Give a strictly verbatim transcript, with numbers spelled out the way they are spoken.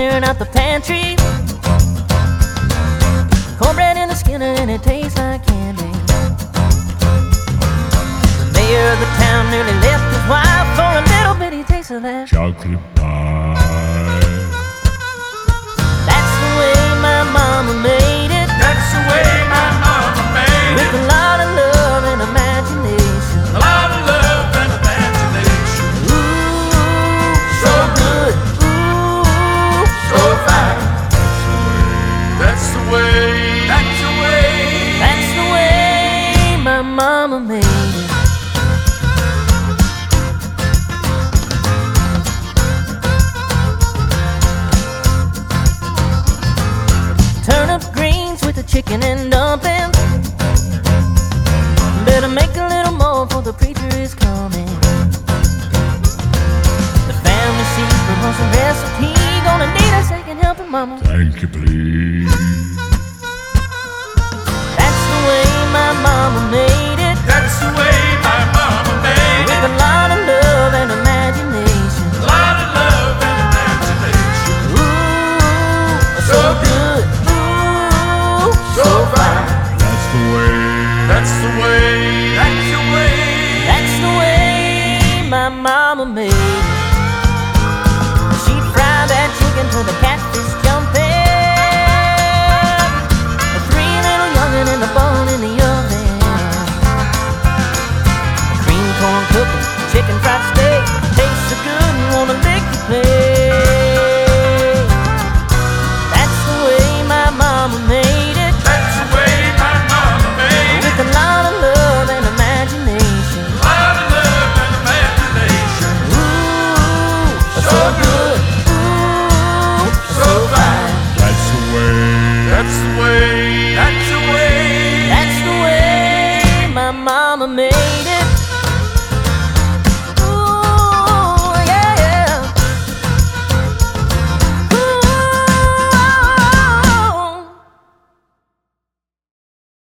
clearing out the pantry. Cornbread in the Skinner and it tastes like candy. The mayor of the town nearly left his wife for a little bitty taste of that chocolate pie. That's the way my mama made it. That's the way my mama made With it. a lot of love and imagination. A lot of love and imagination. Ooh, so good. Ooh, So fine. That's the way. That's the way. that's the way my mama made it. Turnip greens with the chicken and dumpling. Better make a little more for the preacher is coming. The family secret was a recipe. Gonna need a second helping, mama. Thank you, please. That's the way my mama made it. That's the way my mama made With it. a lot of love and imagination. A lot of love and imagination. Ooh, so good. Ooh, So fine. That's the way. That's the way. That's the way. that's the way my mama made it.